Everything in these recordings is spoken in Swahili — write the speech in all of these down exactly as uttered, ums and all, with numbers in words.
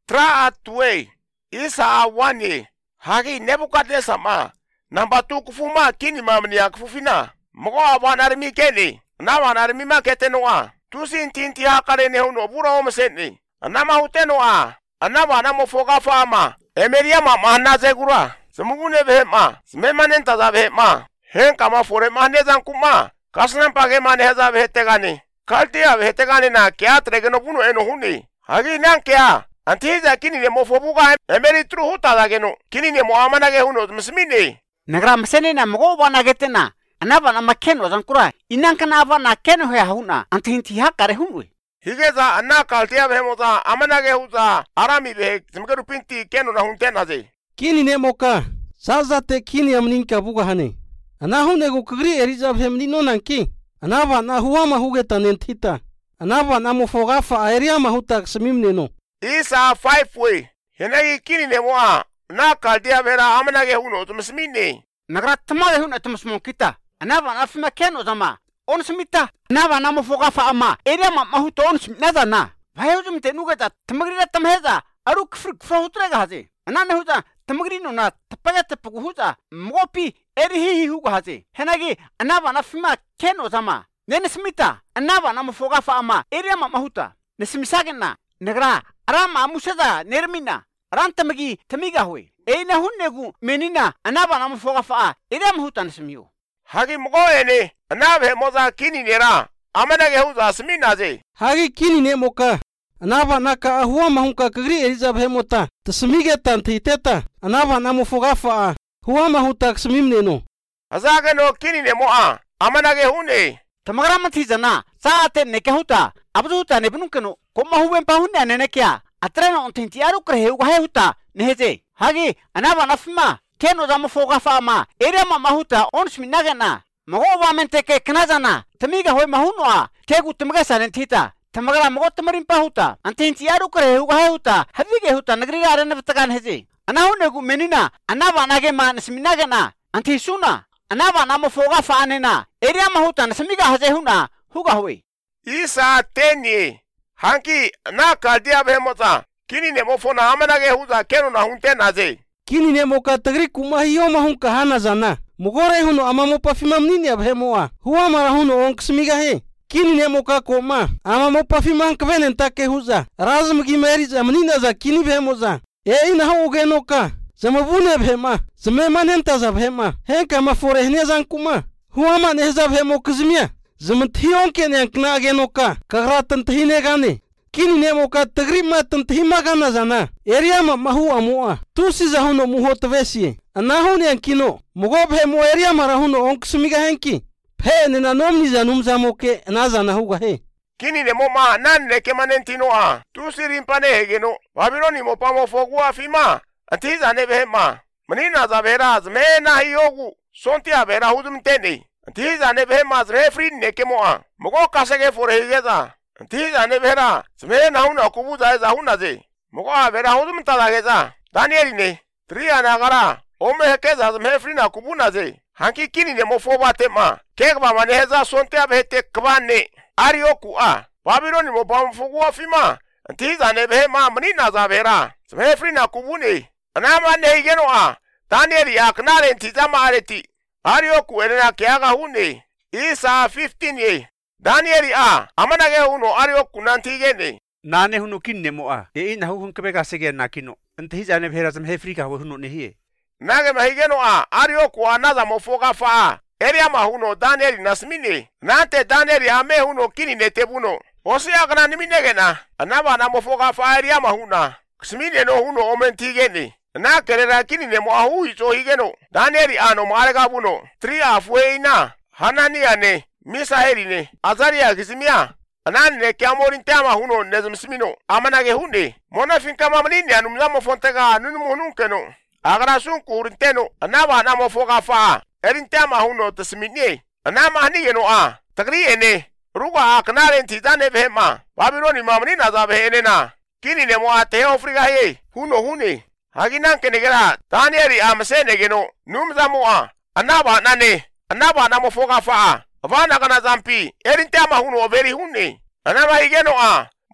Tra atwe. Isa awani. Hagi Nebukadnezar ma. Namba tu kufuma kini mamni ya kufufina. Mgo awanarimi keni. Na wanarimi ma ketenoa. Tusin tinti hakare ne huno bura omseni. Anama hutenoa. Anaba namo foga fama. Emeria ma mahna zegura. Semugune vehema. Sememanen taza vehema. Hen kama fore mahne zankuma. Kasnan page mahne heza vehetegani. Kaltia vehetegani na kia tregeno puno eno huni. Hagi nan kia. Antiza kini ne mofobuga emeri tru huta dageno. Kini ne moamana ge huno msmini. Nagra msene na mgo wana getena. Anaba na makeno zankura. Inankana ava na keno hea huna. Antinti hakare hunwe. Higeza anna kaltia vehemoza amana ge huza. Arami vehe. Semgeru pinti keno na huntena ze. Kini ne moka. Saza te kini amninka buga hane. Ana hune go kagri eriza vehemni no nanki. Anaba na huama hugeta nentita. Anaba na mofogafa aeria mahuta ksamimne no. Isa five way. Henagi kini ne moa. Na kaltia vera amana ge huno tumsmini. Nagra tamale huna tumusmo kita. Anaba na fima keno zama. Onsmita. Anaba na mofogafa ama. Eria ma mahuta onsmita na. Vayo jumte nugeta tamagrira tamheza. Aru kfrik frohutrega haze. Anane huza tamagrino na tapaya tapugu huza. Mopi eri hihi huga haze. Henagi anaba na fima keno zama. Nene smita. Anaba na mofogafa ama. Eria ma mahuta. Nesmisagena. Nagra arama amusada nermina. Rantamagi tamiga hui. Eina hunnegu menina anaba na mofogafa. Eria mahuta nesmiyo. Hagi mgo ene. Anabe moza kini nera. Amana ge huza smina ze. Hagi kini ne moka. Anaba na ka ahua mahunka kagri eriza vehemota. Tasmige tantiteta. Anaba na mofogafa. Huwa mahuta ksamimne no. Azaga no kini ne moa. Amana ge hune. Tamagra matizana. Saate nekehuta. Abduta nebnunkeno. Koma huben pahunne anenekia. Atrena ontinti aru krehe ugahe huta. Neheze. Hagi anaba nafima. Keno za mofogafa ama. Eria ma mahuta onsminagena. Mago wamente ke knazana. Tamiga hoi mahunwa. Kegu tamaga sanentita. Tamagra mago tamarin pahuta. Antinti aru krehe ugahe huta. Havige huta nagriga arena vatagan heze. Anahunegu menina. Anaba nage ma nasminagena. Antisuna. Anaba na mofogafa anena. Eria mahuta nasmiga haze huna. Huga hoi. Isa tenye. Hanki na kaltia vehemota. Kini ne mofona amana ge huza keno na huntena ze. Kini ne moka tagri kumahiyo mahunka hana zana. Mugore huno ama mopa fimamnini abhemoa. Huwa mara huno onksmiga he. Kini ne moka koma. Ama mopa fimanka venenta ke huza. Razum gimeriza amnina za kini vhemoza. E ina hau ugenoka. Zamabune vhema. Zamemanenta za vhema. Henka maforehne zankuma. Huwa maneza vhemo kizmia. Zamanthiyon ke ne ankna agenoka. Kagra tantahine gane. Kini ne moka tagri ma tantahima gana zana. Eria ma mahu amua. Tusi za huno muho tavesi. Anahu ne ankino. Mugo vhemo eria mara huno onksmiga henki. Phe ne na nomni za numza moke na zana huga he. Kini ne moma nan ne kemanentino a. Tusi rimpane hegeno. Babironi mopa mofogua fima. Antiza ne vehema. Manina za vera zme na hiyogu. Sontia vera hudum teni. Antiza ne vehema zme free ne kemoa. Mugo kasege fore higeza. Antiza ne vera zme na huna kubuza eza huna ze. Mugo vera hudum talageza. Danieli ne. Tria na gara. Ome hekeza zme free na kubuna ze. Hanki kini ne mofoba tema. Kegba maneheza sontia vehete kbane. Arioku a. Babironi mopa mfugua fima. Antiza ne vehema manina za vera. Zme free na kubune. Anama ne higeno a. Danieli ya knare ntizama areti. Arioku enena kiaga hune. Isa fifteen ye. Danieli a. Amana ge huno arioku nantigene. Nane huno kinne moa. E ina hu hunkebega sege nakino. Antiza ne vera zam hefrika huno ne hie. Nage mahigeno a. Arioku anaza mofoga fa. Eria mahuno Danieli nasmine. Nante Danieli ame huno kini netebuno. Osi agana niminegena. Anaba na mofoga fa eria mahuna. Ksmine no huno omentigene. Na kerera kini ne mo ahu iso higeno. Danieli ano marega buno. Tri afwe ina. Hanani ane. Misaeli ne. Azaria gizimia. Anani ne kiamorin tema huno nezmsimino. Amanage hunde. Mona finka mamlini anumzamo fontega nunu nunkeno. Agara sunku urinteno. Anaba anamo foga faa. Erintema huno tasminye. Anama hanigeno a. Tagri ene. Ruga aknare ntizane vehema. Babironi mamlina za vehenena. Kini ne mo ateo friga he. Huno hune. Haginan kenegera Danieli amsene geno numza moa anaba nane anaba namo foga fa avana kana zampi erintama huno veri hunne anaba higeno a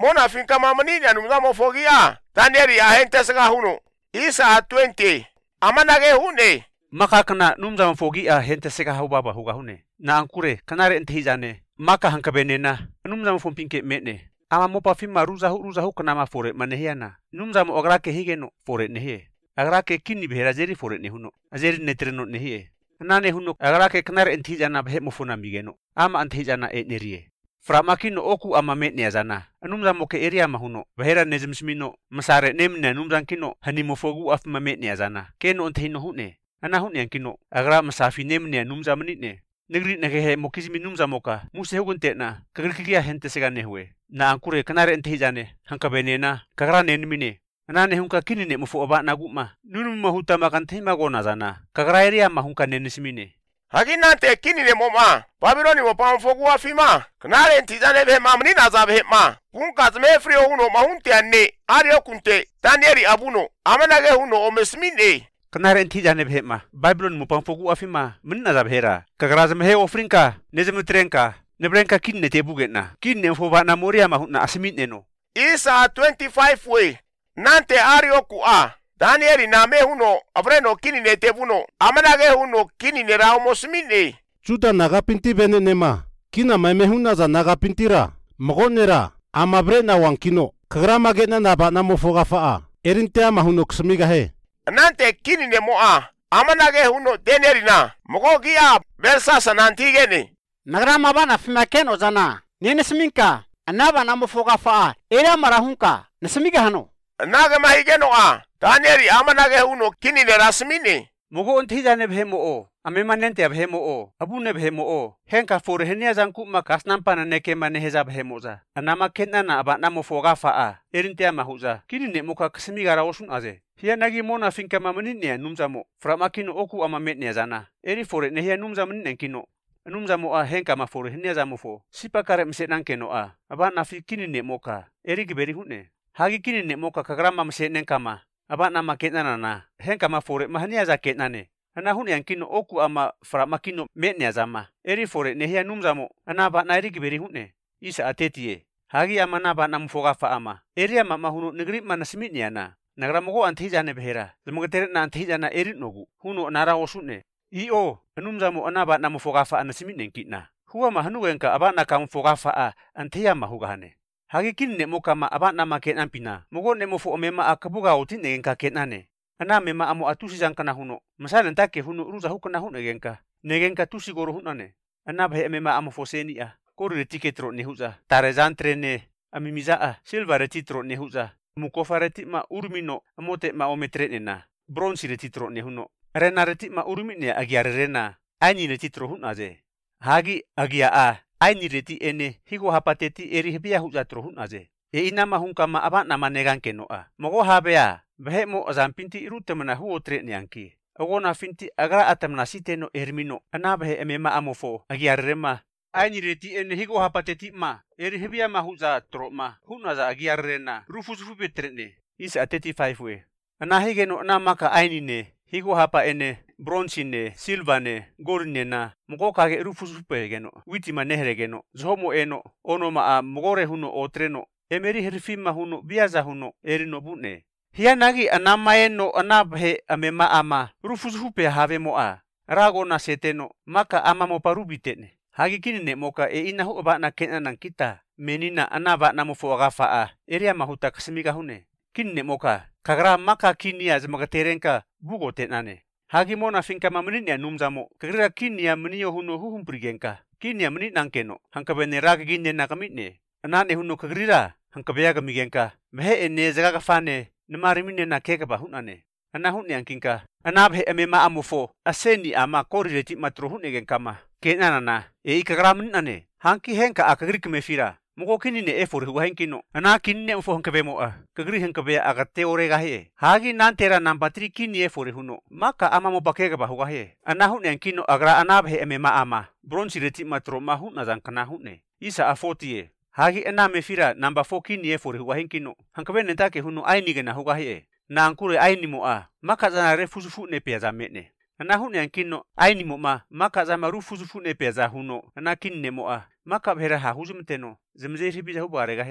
Mona finka mamanini anumza mofogia. Danieli ahente sega huno. Isa twenty. Amanage hune. Maka kana numza mafogi a hente sega hau baba huga hune. Na angkure kanare ente hijane. Maka hankabenena. Numza mafompinke mene. Ama mopa fima ruzahu ruzahu kanama fore manehiana. Numza mo agrake higeno fore nehe. Agrake kini behera jeri fore nehuno. Ajeri netreno nehe. Nane huno agrake kanare ente hijana behe mofuna migeno. Ama ente hijana e nerie. Framakino oku ama metne azana. Numza mo ke area mahuno. Behera nezimsmino. Masare nemne numza kino hanimofogu af mametne azana. Keno ente hino hune. Ana hune yankino. Agra masafi nemne numza menitne. Negri negehe mokizmi numza moka. Muse hugunte na. Kagrikikia hente segane huwe. Na angkure kanare ente hijane. Hankabenena. Kagra nenmine. Anane hunka kinine mufo oba naguma. Nunu mahuta makante magona zana. Kagra area mahunka nenismine. Haginante kinine moma. Babyloni mo pamfogu afima. Kanare ntizane be mamni nazabe ma. Kunka zme frio huno mahunte anne. Ario kunte. Danieli abuno. Amanage huno omesmine. Kanare ntijane be ma. Babylon mo pamfogu afima. Minna zabhera. Kagra zme ofrinka. Nezemutrenka. Nebrenka kinne tebugena. Kinne foba na moria mahuna asmine no. Isa twenty-five we. Nante ario ku a. Danieli na me huno avreno kinine tebuno. Amanage huno kinine raumosmine. Juda nagapinti benenema. Kina maimehuna za nagapintira. Magonera. Amabrena wankino. Kagrama gena naba na mofoga faa. Erintea mahuno ksmiga he. Nante kinine moa. Amanage huno Danieli na. Mogogia versa sanantigene. Nagrama bana fima keno zana. Nene sminka. Anaba na mofoga faa. Area marahunka. Nasmiga hano. Naga mahigeno a. Danieli amanage huno kinine rasmine. Mogo ente hijane behemo o. Amemanente behemo o. Abune behemo o. Henka fore henia zanku makas nampana neke maneheza behemo za. Anama kenana aba namo foga faa. Erintea mahuza. Kinine muka ksmigara osun aze. Hia nagi mona finka mamanine numzamo. Framakino oku amametne zana. Eri fore nehia numzamanine kino. Numzamo a henka ma fore henia zamofo. Sipa kare msenankeno a. Aba nafi kinine moka. Eri giberi hune. Hagi kinine moka kagrama msenenkama. Aba nama kenana na. Henka ma fore mahania za kenane. Ana hune yankino oku ama framakino metne azama. Eri fore nehia numzamo. Ana aba na eri giberi hune. Isa atetie. Hagi ama na aba namufoga fa ama. Eri ama mahuno negri manasmitni ana. Nagramogo antihijane behera. Zamogatere na antihijana eri nogu. Huno nara osune. Iyo, anumzamo anaba namufoga fa anasmitne kitna. Huwa mahanugenka aba nakamufoga fa a antiya mahugahane. Hagi kinne mokama aba nama kenampina. Mogo nemofo omema akabuga otine genka kenane. Ana mema amo atusi zankana huno. Masana ntake huno uruza hukana huno genka. Negenka tusi goro hunane. Ana bahe mema amo foseni a. Kori retiketro nehuza. Tarezantre ne. Amimiza a. Silva retitro nehuza. Mukofa reti ma urmino. Amote ma ometrene na. Bronsi retitro nehuno. Rena reti ma urmine agiare rena. Aini retitro hunaze. Hagi agia a. Aini reti ene. Higo hapateti eri hebia huzatro hunaze. E inama hunkama aba nama neganke no a. Mogo habea. Bahe mo azampinti irutamana huo tre neanki. Agona finti agra atamna siteno ermino. Anabahe emema amofo. Agiare rema. Aini reti ene higo hapateti ma. Eri hebia ma huzatro ma. Hunaza agiare rena. Rufuzufu betrene. Isa thirty-five we. Anahigeno anamaka aini ne. Higo hapa ene. Bronsine, silvane, gorne na, mogo kage rufusupe geno, witima nehere geno, zomo eno, ono ma a mogore huno o treno, emeri herfima huno, biaza huno, erino bune. Hia nagi anama eno anabhe amema ama, rufusupe have mo a, rago na seteno, maka ama mo parubitene. Hagi kinine moka e inahu aba na kenanan kita, menina anaba na mo foagafa a, eria mahuta kasimiga hune. Kinine moka, kagra maka kinia zmagaterenka, bugo tenane. Hagi mona finka mamninya numzamo. Kagira kinia mnio huno huhumprigenka. Kinia mnit nankeno. Hanka beneraga ginne nakamitne. Anane huno kagrira. Hanka beyaga migenka. Mehe ene zagaga fane. Namarimine na keka bahunane. Ana hunne ankinka. Anabhe amema amufo. Aseni ama kori reti matro hunne genkama. Kenana na. E ikagra mnane. Hanki henka akagrik mefira. Mogo kinine e for huwa henkino. Ana kinine ufo hanka bemo a. Kagri hanka beya agate orega he. Hagi nantera nampatri kini e for huno. Maka ama mo bakega ba huwa he. Ana hunne ankino agra anabhe emema ama. Bronsi reti matro ma hunna zankana hunne. Isa afotie. Hagi ana mefira namba four kini e for huwa henkino. Hanka bene take huno ainige na huwa he. Na ankure ainimo a. Maka zana refuzufu ne pia za metne. Ana hunne ankino ainimo ma. Maka zama rufuzufu ne pia za huno. Ana kinine mo a. Maka bhera ha huzumteno. Zemzeri bija hubarega he.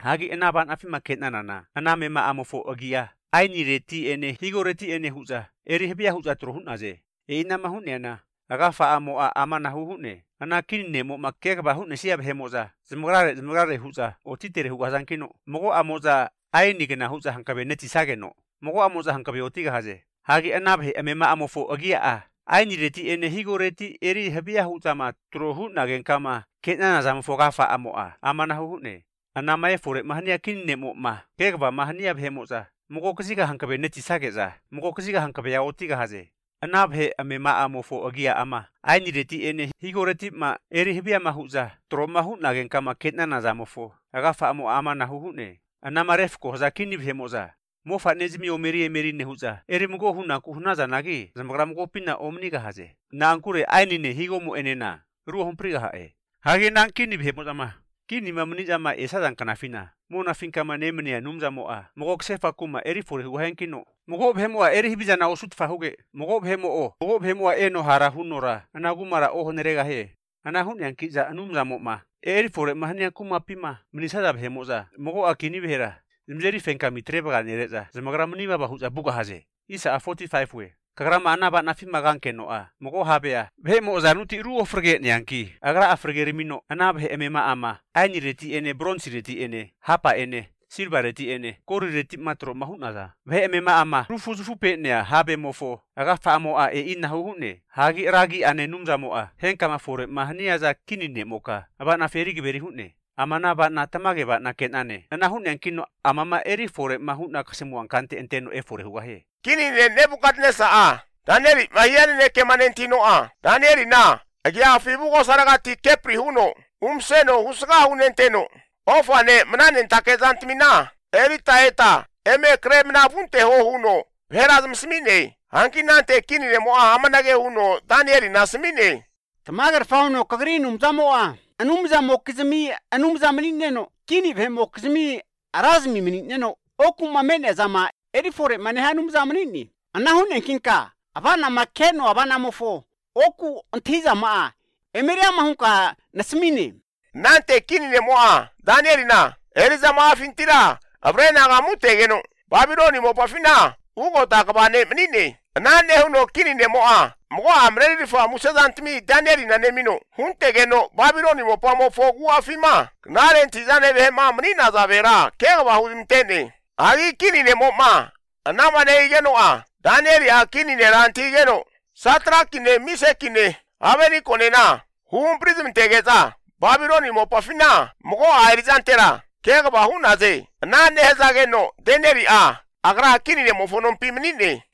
Hagi enaban afi maketna nana. Aname ma amofo agia. Aini reti ene higo reti ene huza. Eri hebia huza trohun aze. E ina mahune ana. Aga fa amo a amana huhune. Ana kini ne mo makek ba hune siab hemoza. Zmograre zmograre huza. Otitere hugazan kino. Mogo amoza aini gena huza hankabe neti sageno. Mogo amoza hankabe otiga haze. Hagi anabhe amema amofo agia a. Aini reti ene higo reti eri hebia huza ma trohun nagen kama. Ketna na zamofo gafa amo a. Amana huhune. Anamae fore mahania kini ne mo ma. Kekba mahania bhemoza. Mogo kasiga hankabe neti sageza. Mogo kasiga hankabe ya otiga haze. Anabhe amema amofo agia ama. Aini reti ene higo reti ma eri hebia mahuza. Tro mahu nagen kama ketna na zamofo. Agafa amo ama na huhune. Anama refko haza kini bhemoza. Mofa nezmi omeri emeri nehuza. Eri mugo huna kuhunaza nagi. Zamagra mugo pina omniga haze. Na ankure aini ne higo mu enena. Ruo humpriga hae. Hage na kini bhemoza ma. Kini mamniza ma esa dan kanafina. Mona finka manemnia numza moa. Mogo ksefa kuma eri fore huhen kino. Mogo bhemoa eri hibiza na osut fahuge. Mogo bhemo o. Mogo bhemoa eno hara hunora. Anagumara oho nerega he. Anahun yang kiza numza ma. Eri fore mahnia kuma pima. Mnisada bhemoza. Mogo akini behera. Zmjeri fenka mitreba nereza. Zamagra mniba bahuza buga haze. Isa a forty-five we. Kagrama anaba nafi magan keno a. Mogo habea. Bhemo zanuti ruo frege nyanki. Agra afrige rimino. Anabhe emema ama. Aini reti ene bronze reti ene. Hapa ene. Silver reti ene. Kori reti matro mahunaza. Bhe emema ama. Rufu zufu pe nea habe mofo. Aga famo a e inna huhune. Hagi ragi ane numza mo a. Henka mafore mahnia za kinine moka. Aba na ferigi beri hune. Amana ba na tamage ba na kenane. Anahun yang kino amama eri fore mahuna kasemuang kante enteno e fore huahe. Kini ne Nebukadnesa a. Danieli mahiani ne kemanentino a. Danieli na. Agia afibugo saragati kepri huno. Umseno husga hunenteno. Ofa ne mnanen takezantmina. Eri taeta. Eme kremna bunte ho huno. Veraz msmine. Hankinante kini ne moa amanage huno. Danieli na smine. Tamagar fauno kagrinum zamoa. Anumza mokizmi anumza menineno. Kini bhe mokizmi arazmi menineno. Okuma mene zama. Eri fore manehanum zamanini. Anahune kinka. Abana makeno abana mofo. Oku ontiza maa. Emeria mahunka nasmini. Nante kini ne moa. Danieli na. Eliza maa fintira. Avrena gamute geno. Babiloni mo pafina. Ugo takabane menine. Nane huno kini ne moa. Mogo amreli fa musazantmi Danieli na nemino. Hunte geno Babiloni mo pamo fogu afima. Nare ntizane behe maa menina zavera. Kega bahuzimtene. Agi kini ne mo ma. Anama ne igeno a. Danieli a kini ne ranti igeno. Satra kine mise kine. Averi kone na. Huun prism tegeza. Babiloni mo pafina. Mogo a erizantera. Kega bahunaze. Na ne heza geno. Danieli a. Agra kini ne mo fonon pimnine.